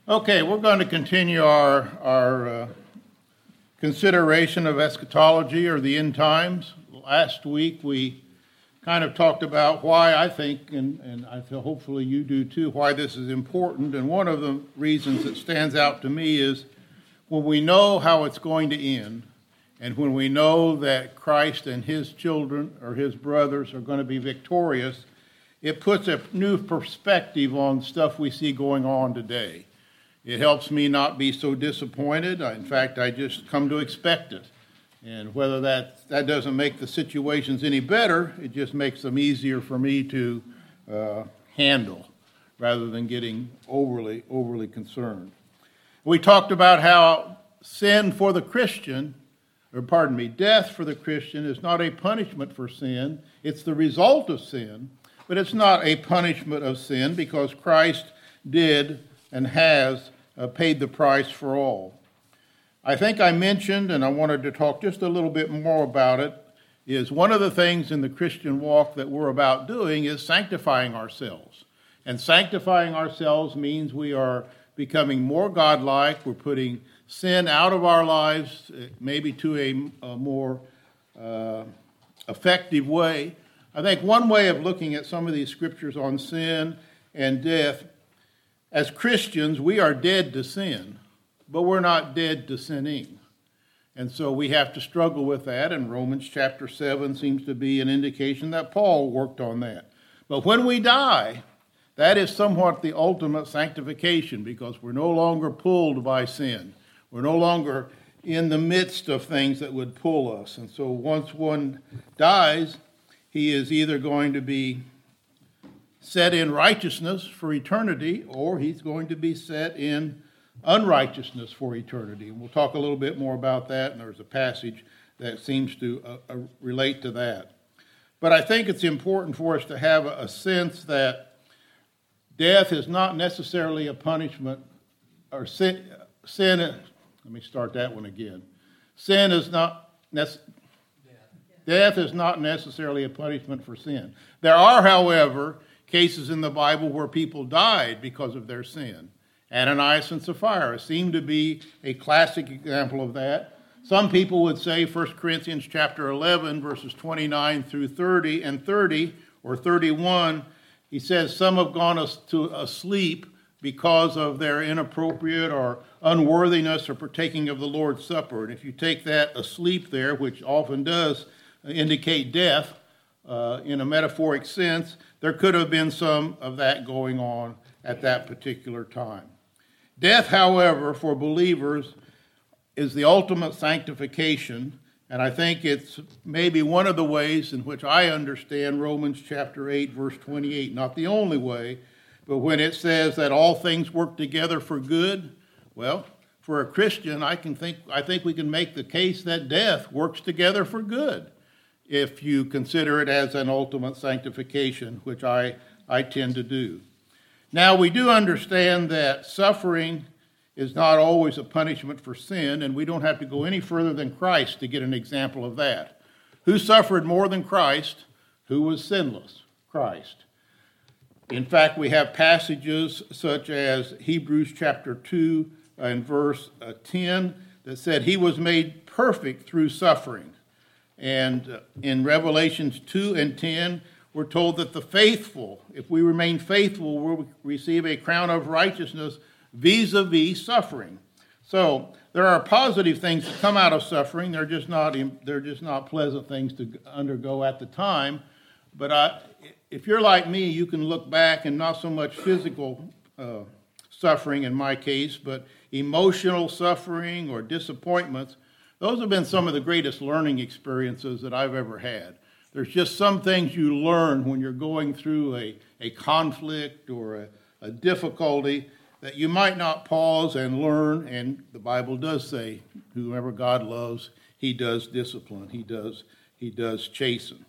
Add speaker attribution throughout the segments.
Speaker 1: Okay, we're going to continue our consideration of eschatology or the end times. Last week we kind of talked about why I think, and I feel hopefully you do too, why this is important. And one of the reasons that stands out to me is when we know how it's going to end, and when we know that Christ and his children or his brothers are going to be victorious, it puts a new perspective on stuff we see going on today. It helps me not be so disappointed. In fact, I just come to expect it. And whether that doesn't make the situations any better, it just makes them easier for me to handle rather than getting overly concerned. We talked about how death for the Christian is not a punishment for sin. It's the result of sin, but it's not a punishment of sin because Christ did and has paid the price for all. I think I mentioned, and I wanted to talk just a little bit more about it, is one of the things in the Christian walk that we're about doing is sanctifying ourselves. And sanctifying ourselves means we are becoming more godlike. We're putting sin out of our lives, maybe to a more effective way. I think one way of looking at some of these scriptures on sin and death, as Christians, we are dead to sin, but we're not dead to sinning. And so we have to struggle with that, and Romans chapter 7 seems to be an indication that Paul worked on that. But when we die, that is somewhat the ultimate sanctification because we're no longer pulled by sin. We're no longer in the midst of things that would pull us. And so once one dies, he is either going to be set in righteousness for eternity, or he's going to be set in unrighteousness for eternity. And we'll talk a little bit more about that, and there's a passage that seems to relate to that. But I think it's important for us to have a sense that death is not necessarily a punishment, or sin. Let me start that one again. Death is not necessarily a punishment for sin. There are, however, cases in the Bible where people died because of their sin. Ananias and Sapphira seem to be a classic example of that. Some people would say 1 Corinthians chapter 11, verses 29 through 30 and 30 or 31, he says some have gone to asleep because of their inappropriate or unworthiness or partaking of the Lord's Supper. And if you take that asleep there, which often does indicate death in a metaphoric sense, there could have been some of that going on at that particular time. Death, however, for believers is the ultimate sanctification, and I think it's maybe one of the ways in which I understand Romans chapter 8, verse 28. Not the only way, but when it says that all things work together for good, well, for a Christian, I think we can make the case that death works together for good if you consider it as an ultimate sanctification, which I tend to do. Now, we do understand that suffering is not always a punishment for sin, and we don't have to go any further than Christ to get an example of that. Who suffered more than Christ? Who was sinless? Christ. In fact, we have passages such as Hebrews chapter 2 and verse 10 that said he was made perfect through suffering. And in Revelations 2 and 10, we're told that the faithful, if we remain faithful, will receive a crown of righteousness vis-a-vis suffering. So there are positive things that come out of suffering. They're just not pleasant things to undergo at the time. But if you're like me, you can look back and not so much physical suffering in my case, but emotional suffering or disappointments. Those have been some of the greatest learning experiences that I've ever had. There's just some things you learn when you're going through a conflict or a difficulty that you might not pause and learn, and the Bible does say, whoever God loves, he does discipline, he does chasten.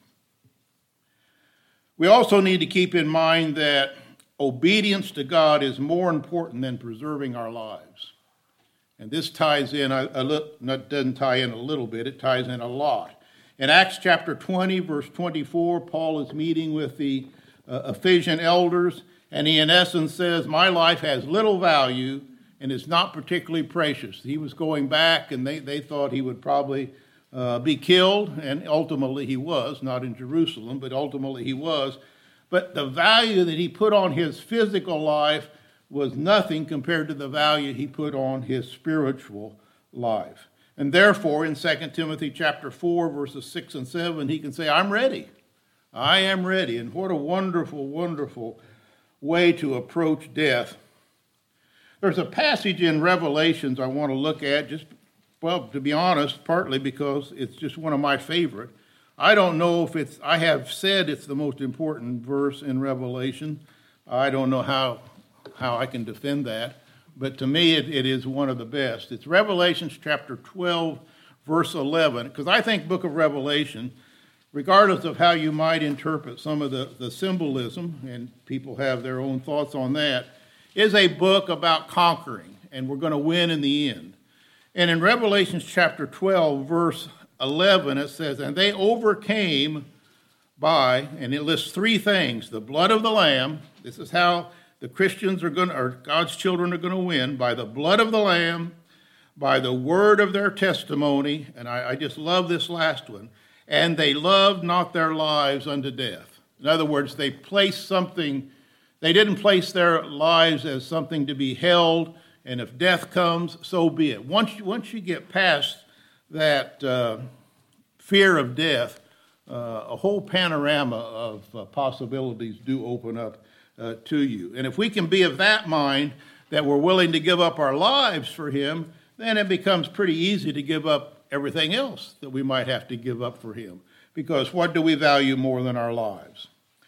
Speaker 1: We also need to keep in mind that obedience to God is more important than preserving our lives. And this ties in, doesn't tie in a little bit, it ties in a lot. In Acts chapter 20, verse 24, Paul is meeting with the Ephesian elders, and he in essence says, my life has little value and it's not particularly precious. He was going back, and they thought he would probably be killed, and ultimately he was, not in Jerusalem, but ultimately he was. But the value that he put on his physical life was nothing compared to the value he put on his spiritual life. And therefore, in 2 Timothy chapter 4, verses 6 and 7, he can say, I'm ready. I am ready. And what a wonderful, wonderful way to approach death. There's a passage in Revelations I want to look at, to be honest, partly because it's just one of my favorite. I don't know if I have said it's the most important verse in Revelation. I don't know how I can defend that, but to me it is one of the best. It's Revelation chapter 12, verse 11, because I think book of Revelation, regardless of how you might interpret some of the symbolism, and people have their own thoughts on that, is a book about conquering, and we're going to win in the end. And in Revelation chapter 12, verse 11, it says, and they overcame by, and it lists three things: the blood of the Lamb. This is how the Christians or God's children are going to win: by the blood of the Lamb, by the word of their testimony, and I just love this last one, and they loved not their lives unto death. In other words, they didn't place their lives as something to be held, and if death comes, so be it. Once you get past that fear of death, a whole panorama of possibilities do open up to you. And if we can be of that mind, that we're willing to give up our lives for him, then it becomes pretty easy to give up everything else that we might have to give up for him. Because what do we value more than our lives?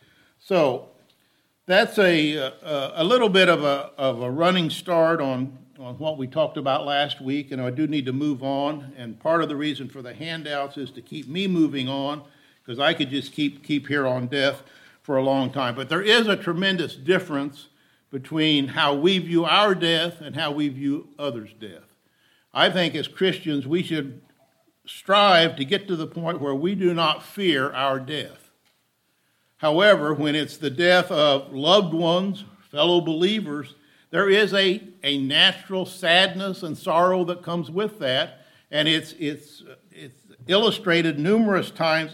Speaker 1: So that's a little bit of a running start on what we talked about last week, and I do need to move on. And part of the reason for the handouts is to keep me moving on, because I could just keep here on death for a long time. But there is a tremendous difference between how we view our death and how we view others' death. I think as Christians we should strive to get to the point where we do not fear our death. However, when it's the death of loved ones, fellow believers, there is a natural sadness and sorrow that comes with that, and it's illustrated numerous times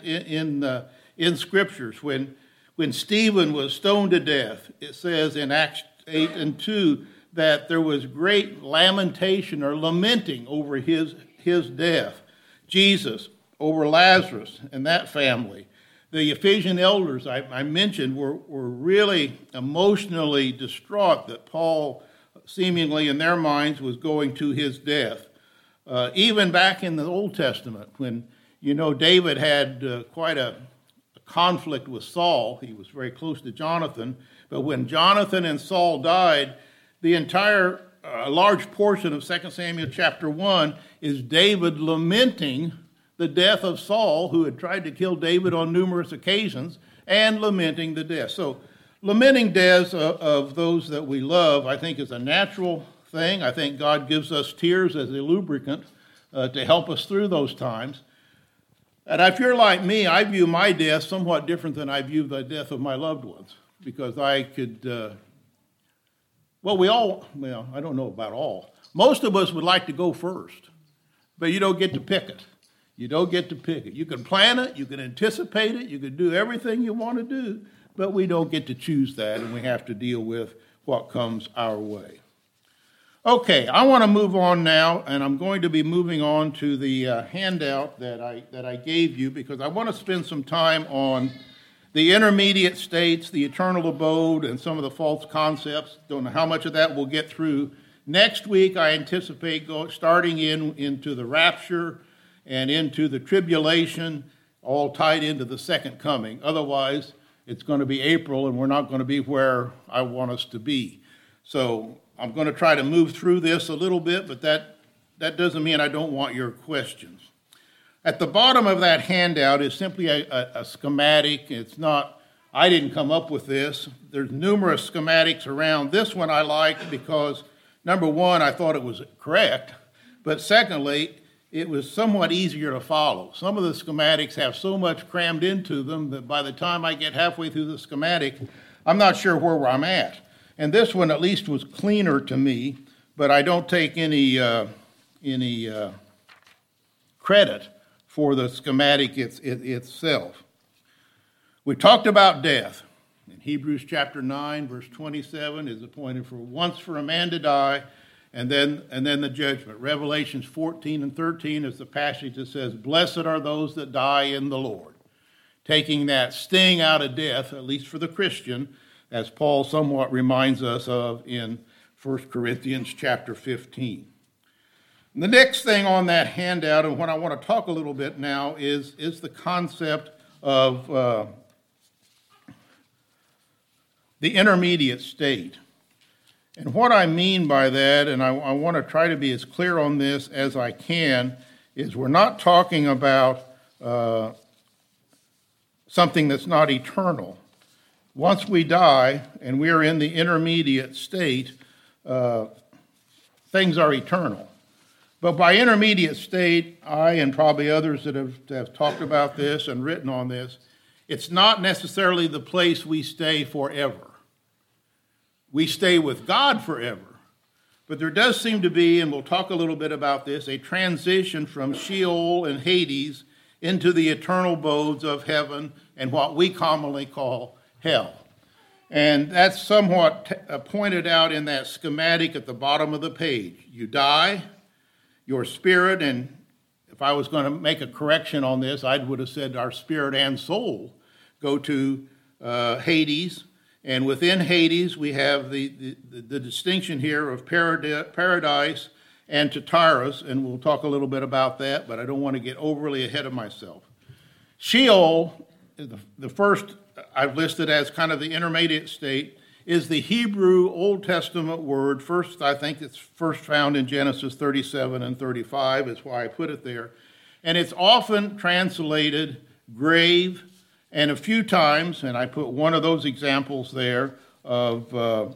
Speaker 1: in scriptures. When Stephen was stoned to death, it says in Acts 8 and 2 that there was great lamentation or lamenting over his death. Jesus over Lazarus and that family. The Ephesian elders I mentioned were really emotionally distraught that Paul, seemingly in their minds, was going to his death. Even back in the Old Testament, when, David had quite a conflict with Saul. He was very close to Jonathan. But when Jonathan and Saul died, the entire large portion of 2 Samuel chapter 1 is David lamenting the death of Saul, who had tried to kill David on numerous occasions, and lamenting the death. So lamenting deaths of those that we love, I think, is a natural thing. I think God gives us tears as a lubricant to help us through those times. And if you're like me, I view my death somewhat different than I view the death of my loved ones, because I could, I don't know about all. Most of us would like to go first, but you don't get to pick it. You don't get to pick it. You can plan it, you can anticipate it, you can do everything you want to do, but we don't get to choose that, and we have to deal with what comes our way. Okay, I want to move on now, and I'm going to be moving on to the handout that I gave you, because I want to spend some time on the intermediate states, the eternal abode, and some of the false concepts. Don't know how much of that we'll get through. Next week, I anticipate starting into the rapture and into the tribulation, all tied into the second coming. Otherwise, it's going to be April, and we're not going to be where I want us to be. So I'm going to try to move through this a little bit, but that doesn't mean I don't want your questions. At the bottom of that handout is simply a schematic. It's not, I didn't come up with this. There's numerous schematics around. This one I liked because, number one, I thought it was correct, but secondly, it was somewhat easier to follow. Some of the schematics have so much crammed into them that by the time I get halfway through the schematic, I'm not sure where I'm at. And this one at least was cleaner to me, but I don't take any credit for the schematic itself. We talked about death. In Hebrews chapter 9, verse 27, is appointed for once for a man to die, and then the judgment. Revelations 14 and 13 is the passage that says, "Blessed are those that die in the Lord," taking that sting out of death, at least for the Christian, as Paul somewhat reminds us of in 1 Corinthians chapter 15. And the next thing on that handout, and what I want to talk a little bit now, is the concept of the intermediate state. And what I mean by that, and I want to try to be as clear on this as I can, is we're not talking about something that's not eternal. Once we die and we are in the intermediate state, things are eternal. But by intermediate state, I and probably others that have talked about this and written on this, it's not necessarily the place we stay forever. We stay with God forever. But there does seem to be, and we'll talk a little bit about this, a transition from Sheol and Hades into the eternal abodes of heaven and what we commonly call hell. And that's somewhat pointed out in that schematic at the bottom of the page. You die, your spirit, and if I was going to make a correction on this, I would have said our spirit and soul go to Hades. And within Hades, we have the distinction here of paradise and Tartarus, and we'll talk a little bit about that, but I don't want to get overly ahead of myself. Sheol, the first I've listed as kind of the intermediate state, is the Hebrew Old Testament word. First, I think it's first found in Genesis 37 and 35, is why I put it there. And it's often translated grave, and a few times, and I put one of those examples there of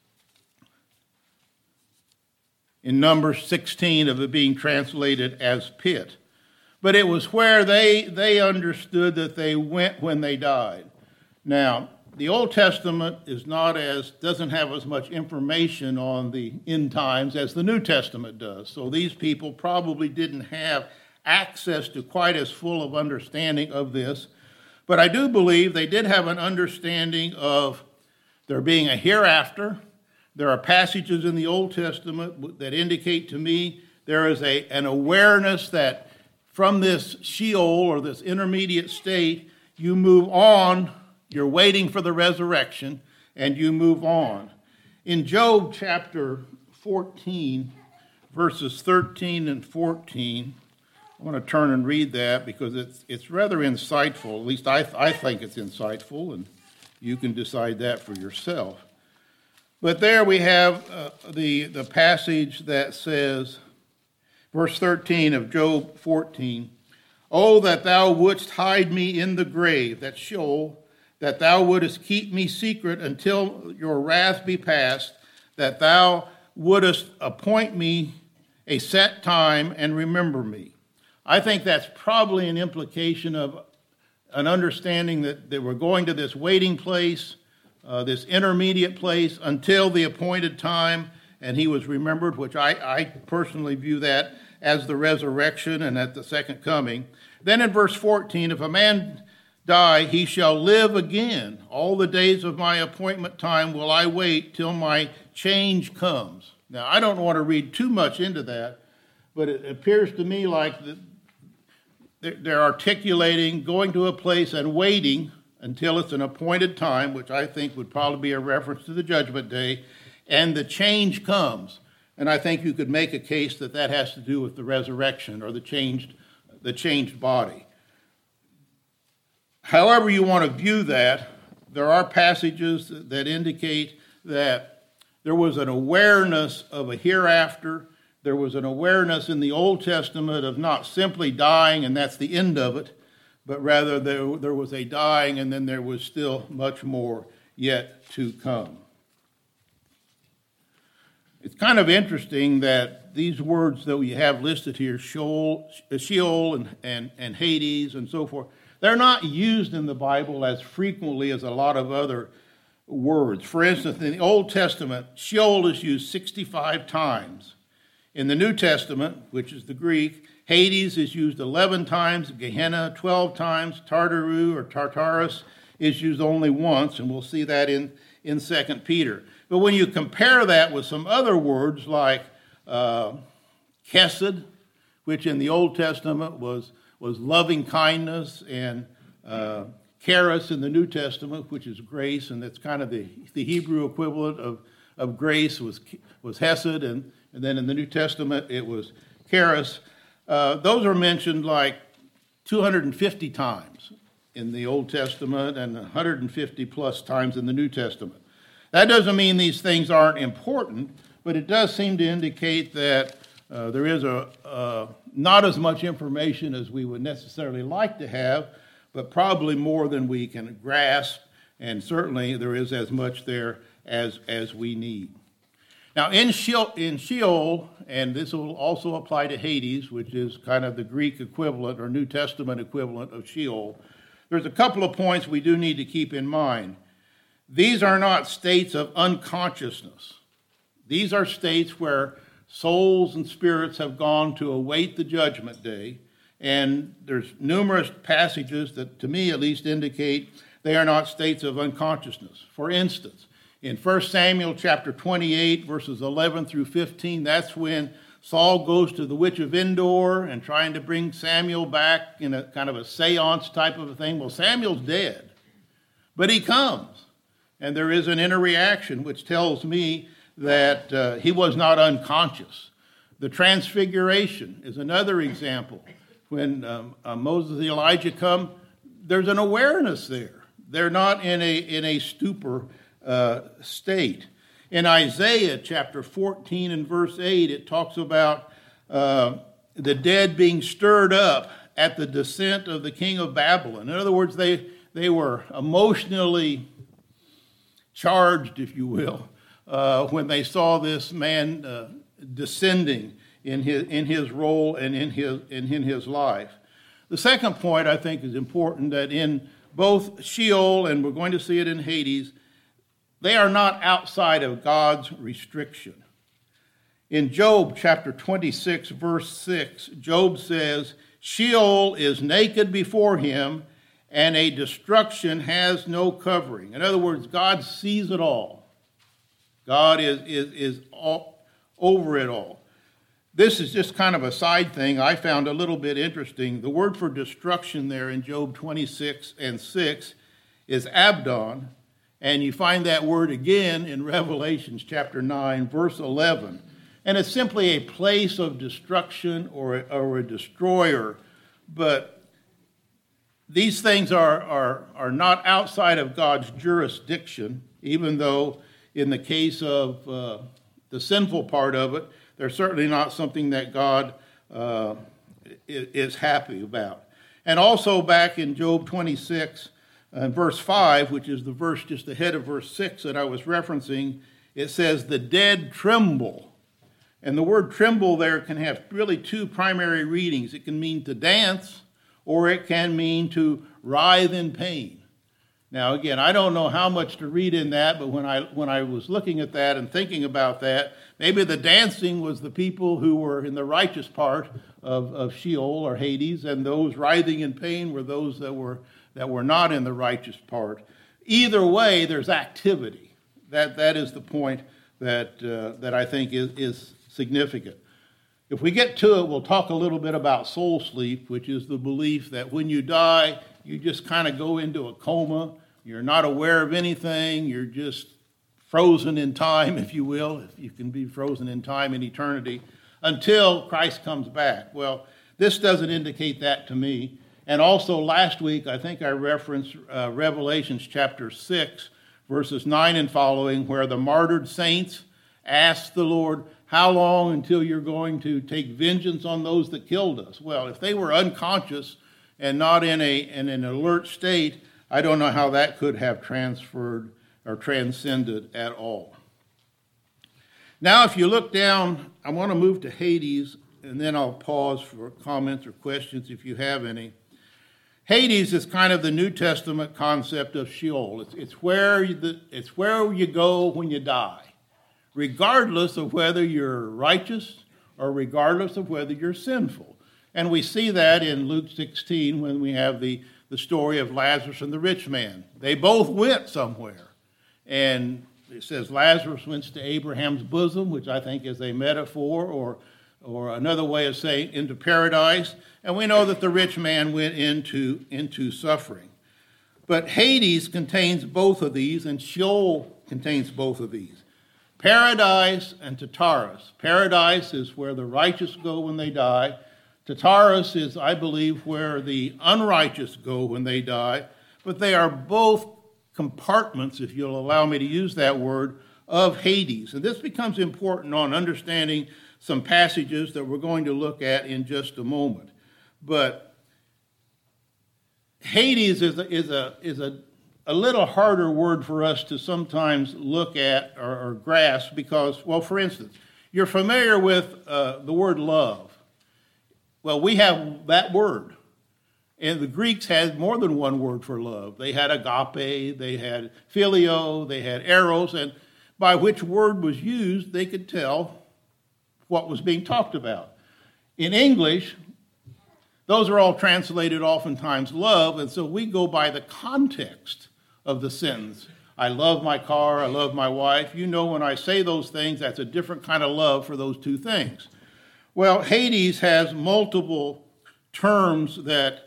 Speaker 1: in Numbers 16 of it being translated as pit. But it was where they understood that they went when they died. Now, the Old Testament doesn't have as much information on the end times as the New Testament does. So these people probably didn't have access to quite as full of understanding of this. But I do believe they did have an understanding of there being a hereafter. There are passages in the Old Testament that indicate to me there is an awareness that from this Sheol or this intermediate state, you move on, you're waiting for the resurrection, and you move on. In Job chapter 14, verses 13 and 14, I want to turn and read that because it's rather insightful. At least I think it's insightful, and you can decide that for yourself. But there we have the passage that says, verse 13 of Job 14, "Oh, that thou wouldst hide me in the grave," that's Sheol, "that thou wouldst keep me secret until your wrath be past, that thou wouldst appoint me a set time and remember me." I think that's probably an implication of an understanding that we're going to this waiting place, this intermediate place, until the appointed time, and he was remembered, which I personally view that as the resurrection and at the second coming. Then in verse 14, "If a man die, he shall live again. All the days of my appointment time will I wait till my change comes." Now, I don't want to read too much into that, but it appears to me like they're articulating going to a place and waiting until it's an appointed time, which I think would probably be a reference to the judgment day, and the change comes. And I think you could make a case that has to do with the resurrection or the changed body. However you want to view that, there are passages that indicate that there was an awareness of a hereafter. There was an awareness in the Old Testament of not simply dying and that's the end of it, but rather there was a dying and then there was still much more yet to come. It's kind of interesting that these words that we have listed here, Sheol and Hades and so forth, they're not used in the Bible as frequently as a lot of other words. For instance, in the Old Testament, Sheol is used 65 times. In the New Testament, which is the Greek, Hades is used 11 times, Gehenna 12 times, Tartaru or Tartarus is used only once, and we'll see that in 2 Peter. But when you compare that with some other words like chesed, which in the Old Testament was loving kindness, and charis in the New Testament, which is grace, and that's kind of the Hebrew equivalent of grace was hesed, and then in the New Testament it was charis. Those are mentioned like 250 times in the Old Testament and 150 plus times in the New Testament. That doesn't mean these things aren't important, but it does seem to indicate that there is not as much information as we would necessarily like to have, but probably more than we can grasp, and certainly there is as much there as we need. Now in Sheol, and this will also apply to Hades, which is kind of the Greek equivalent or New Testament equivalent of Sheol, there's a couple of points we do need to keep in mind. These are not states of unconsciousness. These are states where souls and spirits have gone to await the judgment day, and there's numerous passages that, to me at least, indicate they are not states of unconsciousness. For instance, in 1 Samuel chapter 28, verses 11 through 15, that's when Saul goes to the witch of Endor and trying to bring Samuel back in a kind of a seance type of a thing. Well, Samuel's dead, but he comes, and there is an inner reaction which tells me that he was not unconscious. The Transfiguration is another example. When Moses and Elijah come, there's an awareness there. They're not in a stupor state. In Isaiah chapter 14 and verse 8, it talks about the dead being stirred up at the descent of the king of Babylon. In other words, they were emotionally charged, if you will, when they saw this man descending in his role and in his life. The second point I think is important, that in both Sheol and we're going to see it in Hades, they are not outside of God's restriction. In Job chapter 26, verse 6, Job says, Sheol is naked before him, and a destruction has no covering. In other words, God sees it all. God is all over it all. This is just kind of a side thing I found a little bit interesting. The word for destruction there in Job 26 and 6 is Abdon, and you find that word again in Revelation chapter 9, verse 11. And it's simply a place of destruction or a destroyer. But these things are not outside of God's jurisdiction, even though in the case of the sinful part of it, they're certainly not something that God is happy about. And also back in Job 26, verse 5, which is the verse just ahead of verse 6 that I was referencing, it says, the dead tremble. And the word tremble there can have really two primary readings. It can mean to dance, or it can mean to writhe in pain. Now, again, I don't know how much to read in that, but when I was looking at that and thinking about that, maybe the dancing was the people who were in the righteous part of Sheol or Hades, and those writhing in pain were those that were not in the righteous part. Either way, there's activity. That is the point that I think is significant. If we get to it, we'll talk a little bit about soul sleep, which is the belief that when you die, you just kind of go into a coma. You're not aware of anything. You're just frozen in time, if you will, if you can be frozen in time in eternity, until Christ comes back. Well, this doesn't indicate that to me. And also last week, I think I referenced Revelations chapter 6, verses 9 and following, where the martyred saints asked the Lord, how long until you're going to take vengeance on those that killed us? Well, if they were unconscious and not in an alert state, I don't know how that could have transferred or transcended at all. Now, if you look down, I want to move to Hades, and then I'll pause for comments or questions if you have any. Hades is kind of the New Testament concept of Sheol. It's where you go when you die, regardless of whether you're righteous or regardless of whether you're sinful. And we see that in Luke 16 when we have the story of Lazarus and the rich man. They both went somewhere. And it says Lazarus went to Abraham's bosom, which I think is a metaphor or another way of saying into paradise. And we know that the rich man went into suffering. But Hades contains both of these, and Sheol contains both of these. Paradise and Tartarus. Paradise is where the righteous go when they die. Tartarus is, I believe, where the unrighteous go when they die. But they are both compartments, if you'll allow me to use that word, of Hades. And this becomes important on understanding some passages that we're going to look at in just a moment. But Hades is a little harder word for us to sometimes look at or grasp because, well, for instance, you're familiar with the word love. Well, we have that word. And the Greeks had more than one word for love. They had agape, they had phileo, they had eros, and by which word was used, they could tell what was being talked about. In English, those are all translated oftentimes love, and so we go by the context of the sentence. I love my car, I love my wife. You know when I say those things, that's a different kind of love for those two things. Well, Hades has multiple terms that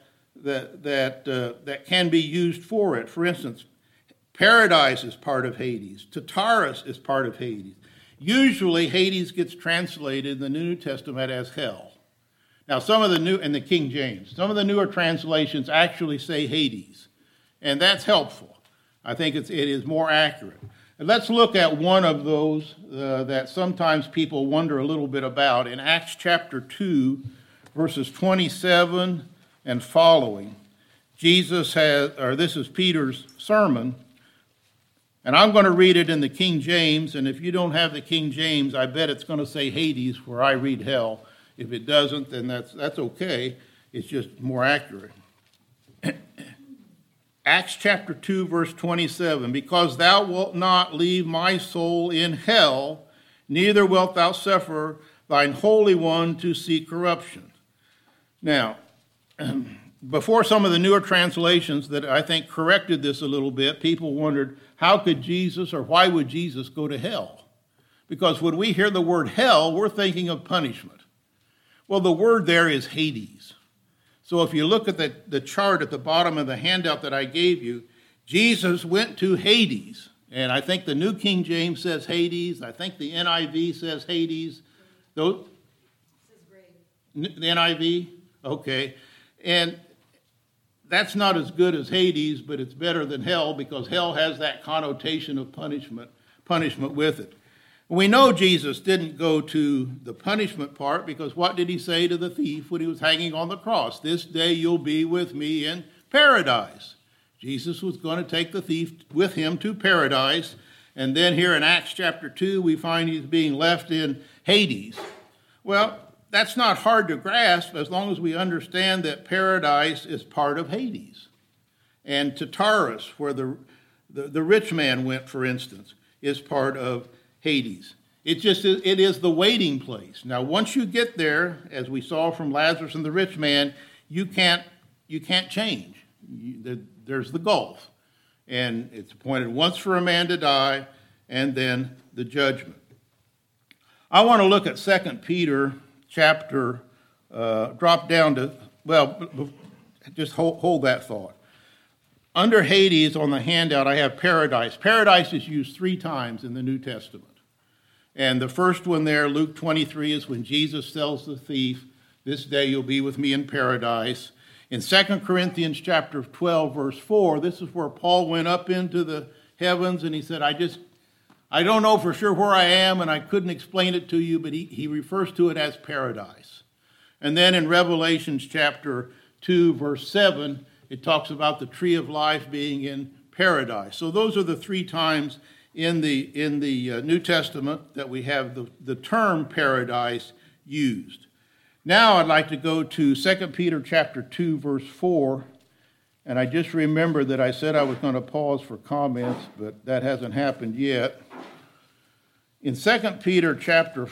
Speaker 1: can be used for it. For instance, paradise is part of Hades. Tartarus is part of Hades. Usually, Hades gets translated in the New Testament as hell. Now, in the King James, some of the newer translations actually say Hades, and that's helpful. I think it is more accurate. And let's look at one of those that sometimes people wonder a little bit about. In Acts chapter 2, verses 27 and following, this is Peter's sermon, and I'm going to read it in the King James, and if you don't have the King James, I bet it's going to say Hades where I read hell. If it doesn't, then that's okay. It's just more accurate. Acts chapter 2, verse 27, because thou wilt not leave my soul in hell, neither wilt thou suffer thine Holy One to see corruption. Now, before some of the newer translations that I think corrected this a little bit, people wondered, how could Jesus or why would Jesus go to hell? Because when we hear the word hell, we're thinking of punishment. Well, the word there is Hades. So if you look at the chart at the bottom of the handout that I gave you, Jesus went to Hades. And I think the New King James says Hades. I think the NIV says Hades. The NIV? Okay. And that's not as good as Hades, but it's better than hell because hell has that connotation of punishment with it. We know Jesus didn't go to the punishment part because what did he say to the thief when he was hanging on the cross? This day you'll be with me in paradise. Jesus was going to take the thief with him to paradise. And then here in Acts chapter 2, we find he's being left in Hades. Well, that's not hard to grasp as long as we understand that paradise is part of Hades. And Tartarus, where the rich man went, for instance, is part of Hades. It is the waiting place. Now, once you get there, as we saw from Lazarus and the rich man, you can't change. There's the gulf. And it's appointed once for a man to die, and then the judgment. I want to look at 2 Peter chapter, drop down to, just hold that thought. Under Hades on the handout, I have paradise. Paradise is used 3 times in the New Testament. And the first one there, Luke 23, is when Jesus tells the thief, this day you'll be with me in paradise. In 2 Corinthians chapter 12, verse 4, this is where Paul went up into the heavens and he said, I don't know for sure where I am and I couldn't explain it to you, but he refers to it as paradise. And then in Revelations chapter 2, verse 7, it talks about the tree of life being in paradise. So those are the 3 times in the New Testament that we have the term paradise used. Now I'd like to go to 2 Peter chapter 2, verse 4, And I just remembered that I said I was going to pause for comments, but that hasn't happened yet. In 2 Peter chapter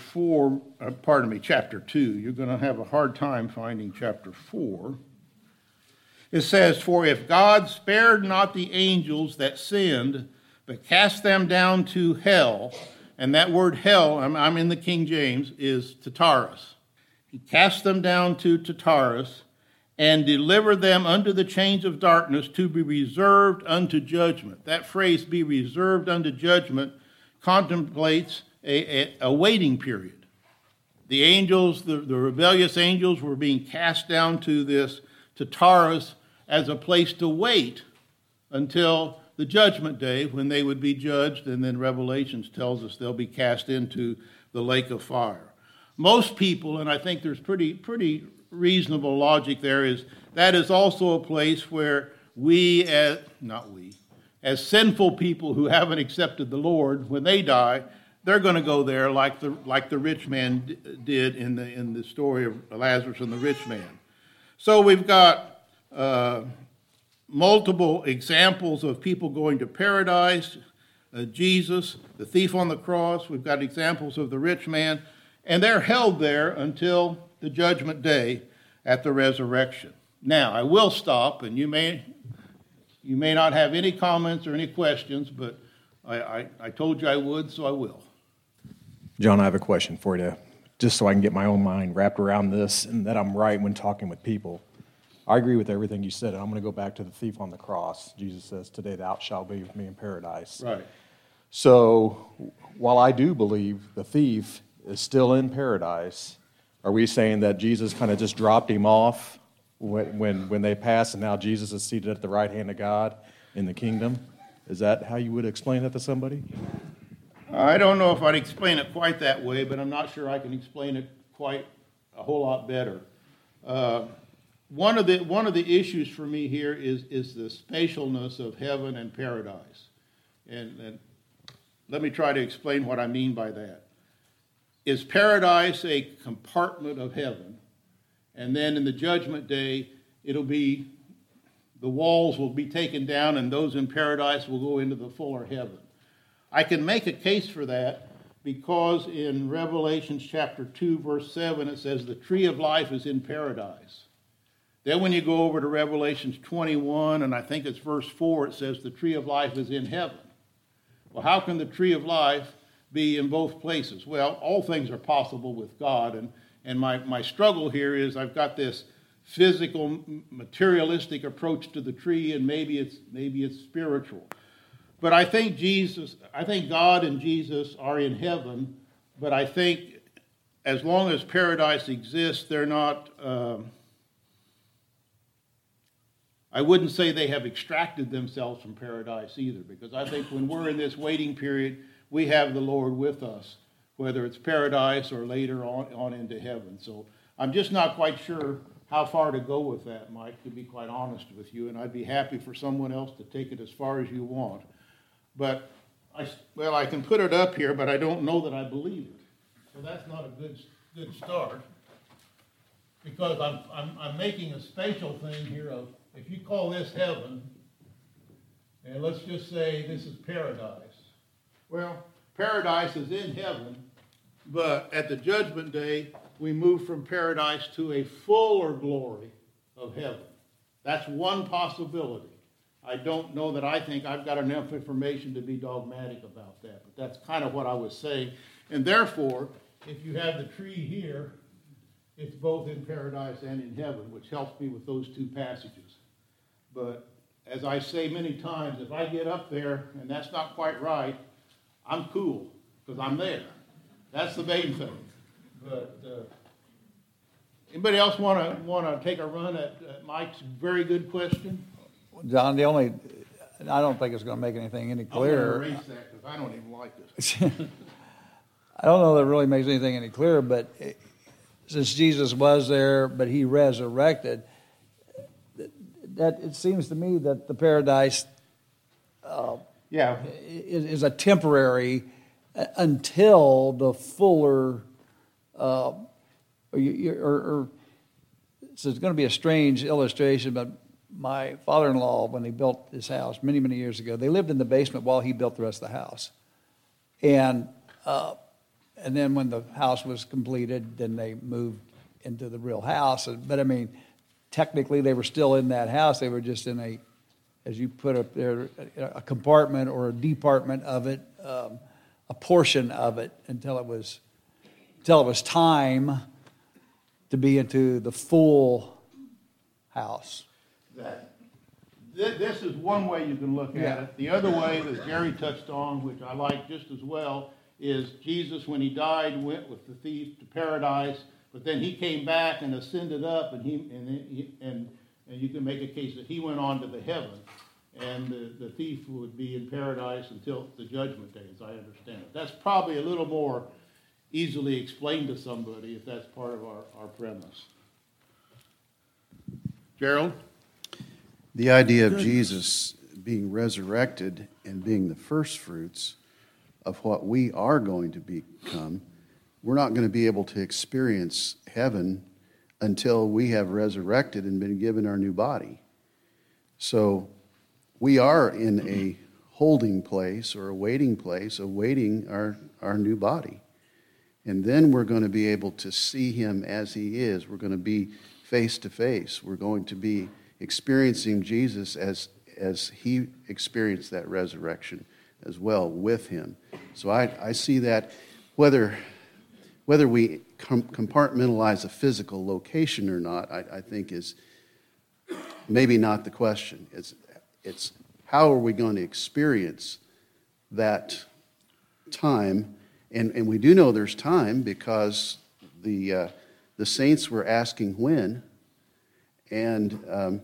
Speaker 1: 2, you're going to have a hard time finding chapter 4. It says, "For if God spared not the angels that sinned, but cast them down to hell," and that word hell, I'm in the King James, is Tartarus. He cast them down to Tartarus and delivered them unto the chains of darkness to be reserved unto judgment. That phrase, be reserved unto judgment, contemplates a waiting period. The angels, the rebellious angels, were being cast down to Tartarus as a place to wait until the judgment day when they would be judged, and then Revelations tells us they'll be cast into the lake of fire. Most people, and I think there's pretty reasonable logic there, is that is also a place where as sinful people who haven't accepted the Lord, when they die, they're going to go there like the rich man did in the story of Lazarus and the rich man. So we've got multiple examples of people going to paradise. Jesus, the thief on the cross. We've got examples of the rich man, and they're held there until the judgment day at the resurrection. Now, I will stop, and you may not have any comments or any questions, but I told you I would, so I will.
Speaker 2: John, I have a question for you, just so I can get my own mind wrapped around this and that I'm right when talking with people. I agree with everything you said, and I'm going to go back to the thief on the cross. Jesus says, "Today thou shalt be with me in paradise."
Speaker 1: Right.
Speaker 2: So while I do believe the thief is still in paradise, are we saying that Jesus kind of just dropped him off when they passed, and now Jesus is seated at the right hand of God in the kingdom? Is that how you would explain that to somebody?
Speaker 1: I don't know if I'd explain it quite that way, but I'm not sure I can explain it quite a whole lot better. One of the issues for me here is the spatialness of heaven and paradise. And let me try to explain what I mean by that. Is paradise a compartment of heaven? And then in the judgment day, the walls will be taken down, and those in paradise will go into the fuller heaven. I can make a case for that because in Revelation chapter 2, verse 7, it says the tree of life is in paradise. Then when you go over to Revelation 21, and I think it's verse 4, it says the tree of life is in heaven. Well, how can the tree of life be in both places? Well, all things are possible with God, and my struggle here is I've got this physical, materialistic approach to the tree, and maybe it's spiritual. But I think God and Jesus are in heaven, but I think as long as paradise exists, they're not, I wouldn't say they have extracted themselves from paradise either, because I think when we're in this waiting period, we have the Lord with us, whether it's paradise or later on into heaven. So I'm just not quite sure how far to go with that, Mike, to be quite honest with you, and I'd be happy for someone else to take it as far as you want. But, I can put it up here, but I don't know that I believe it. So that's not a good start, because I'm making a spatial thing here of, if you call this heaven, and let's just say this is paradise. Well, paradise is in heaven, but at the judgment day, we move from paradise to a fuller glory of heaven. That's one possibility. I don't know that I think I've got enough information to be dogmatic about that, but that's kind of what I was saying. And therefore, if you have the tree here, it's both in paradise and in heaven, which helps me with those two passages. But as I say many times, if I get up there and that's not quite right, I'm cool, because I'm there. That's the main thing. But anybody else want to take a run at Mike's very good question?
Speaker 3: John, I don't think it's going to make anything any clearer.
Speaker 1: I'm going to erase that because I don't even like this.
Speaker 3: I don't know that it really makes anything any clearer, but since Jesus was there, but he resurrected, that it seems to me that the paradise is a temporary until the fuller, so it's going to be a strange illustration, but my father-in-law, when he built his house many, many years ago, they lived in the basement while he built the rest of the house. And then when the house was completed, then they moved into the real house. But I mean, technically they were still in that house. They were just in a, as you put up there, a compartment or a department of it, a portion of it until it was time to be into the full house.
Speaker 1: This is one way you can look at it. The other way that Jerry touched on, which I like just as well, is Jesus, when he died, went with the thief to paradise, but then he came back and ascended up, and you can make a case that he went on to the heaven, and the thief would be in paradise until the judgment day, as I understand it. That's probably a little more easily explained to somebody if that's part of our premise. Gerald?
Speaker 4: The idea of Jesus being resurrected and being the first fruits of what we are going to become, we're not going to be able to experience heaven until we have resurrected and been given our new body. So we are in a holding place or a waiting place, awaiting our new body. And then we're going to be able to see him as he is. We're going to be face to face. We're going to be experiencing Jesus as he experienced that resurrection as well with him. So I see that whether we compartmentalize a physical location or not, I think is maybe not the question. It's how are we going to experience that time? And we do know there's time because the saints were asking when, and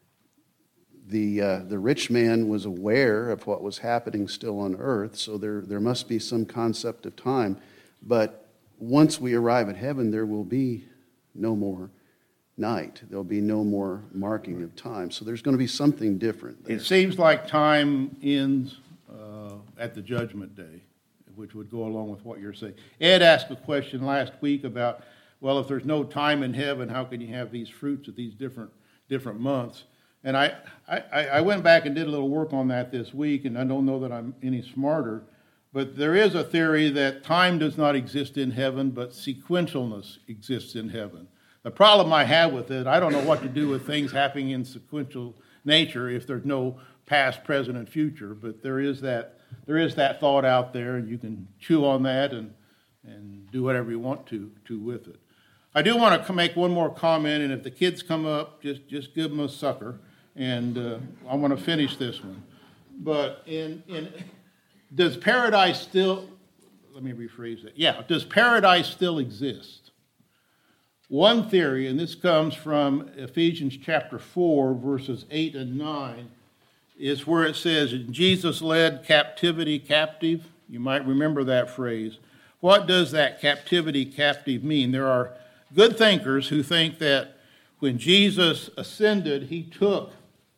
Speaker 4: the rich man was aware of what was happening still on earth, so there must be some concept of time. But once we arrive at heaven, there will be no more night. There'll be no more marking of time. So there's going to be something different there.
Speaker 1: It seems like time ends at the judgment day, which would go along with what you're saying. Ed asked a question last week about, well, if there's no time in heaven, how can you have these fruits at these different months? And I went back and did a little work on that this week, and I don't know that I'm any smarter, but there is a theory that time does not exist in heaven, but sequentialness exists in heaven. The problem I have with it, I don't know what to do with things happening in sequential nature if there's no past, present, and future, but there is that thought out there, and you can chew on that and do whatever you want to with it. I do want to make one more comment, and if the kids come up, just give them a sucker, and I want to finish this one. But does paradise still, let me rephrase that. Yeah, does paradise still exist? One theory, and this comes from Ephesians chapter 4, verses 8 and 9, is where it says, Jesus led captivity captive. You might remember that phrase. What does that captivity captive mean? There are good thinkers who think that when Jesus ascended, he took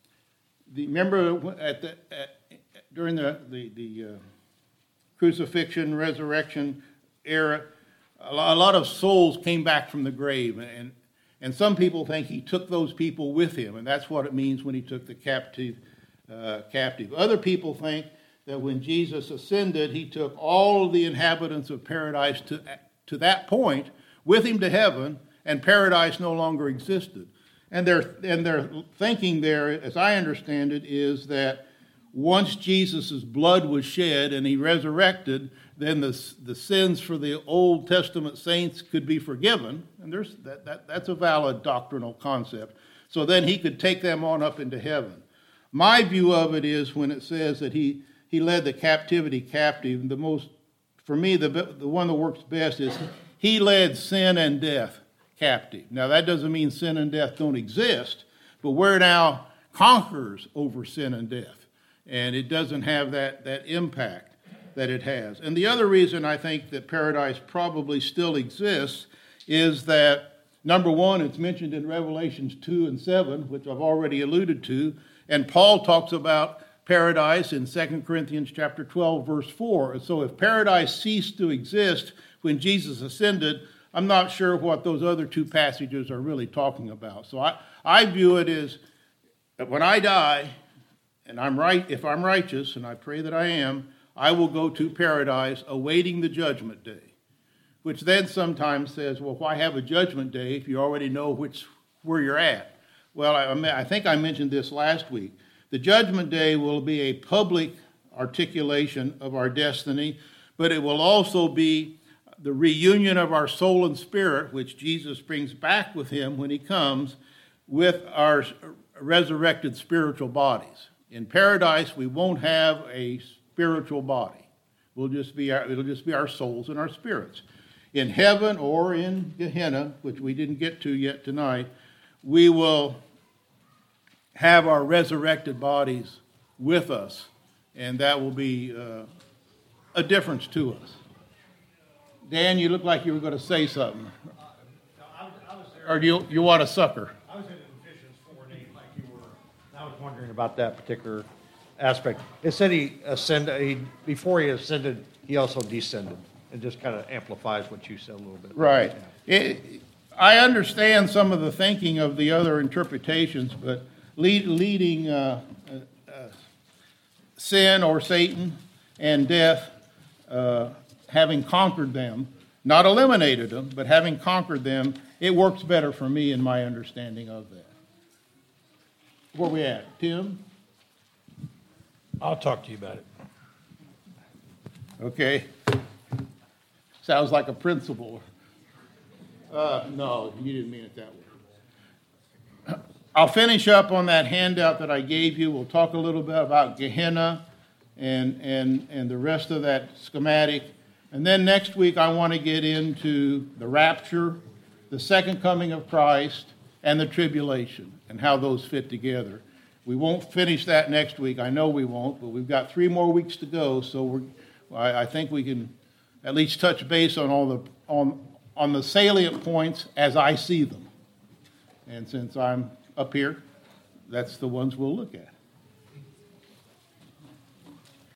Speaker 1: during the crucifixion, resurrection era, a lot of souls came back from the grave, and some people think he took those people with him, and that's what it means when he took the captive. Other people think that when Jesus ascended, he took all the inhabitants of paradise to that point with him to heaven, and paradise no longer existed. And their thinking there, as I understand it, is that once Jesus' blood was shed and he resurrected, then the sins for the Old Testament saints could be forgiven, and that's a valid doctrinal concept. So then he could take them on up into heaven. My view of it is when it says that he led the captivity captive, for me, the one that works best is he led sin and death captive. Now, that doesn't mean sin and death don't exist, but we're now conquerors over sin and death, and it doesn't have that impact that it has. And the other reason I think that paradise probably still exists is that, number one, it's mentioned in Revelations 2 and 7, which I've already alluded to, and Paul talks about paradise in 2 Corinthians chapter 12, verse 4. And so if paradise ceased to exist when Jesus ascended, I'm not sure what those other two passages are really talking about. So I view it as that when I die, and I'm right, if I'm righteous, and I pray that I am, I will go to paradise awaiting the judgment day. Which then sometimes says, well, why have a judgment day if you already know where you're at? Well, I think I mentioned this last week. The judgment day will be a public articulation of our destiny, but it will also be the reunion of our soul and spirit, which Jesus brings back with him when he comes, with our resurrected spiritual bodies. In paradise, we won't have a spiritual body. It'll just be our souls and our spirits. In heaven or in Gehenna, which we didn't get to yet tonight, we will have our resurrected bodies with us, and that will be a difference to us. Dan, you look like you were going to say something.
Speaker 5: I was there.
Speaker 1: Or do you want a sucker?
Speaker 5: I was in Ephesians 4:8, like you were. I was wondering about that particular aspect. It said he ascended. Before he ascended, he also descended. It just kind of amplifies what you said a little bit.
Speaker 1: Right. I understand some of the thinking of the other interpretations, but leading sin or Satan and death, having conquered them, not eliminated them, but having conquered them, it works better for me in my understanding of that. Where we at? Tim?
Speaker 5: I'll talk to you about it.
Speaker 1: Okay. Sounds like a principle. No, you didn't mean it that way. I'll finish up on that handout that I gave you. We'll talk a little bit about Gehenna and the rest of that schematic. And then next week I want to get into the rapture, the second coming of Christ, and the tribulation, and how those fit together. We won't finish that next week. I know we won't, but we've got 3 more weeks to go, so I think we can at least touch base on all on the salient points as I see them. And since I'm up here, that's the ones we'll look at.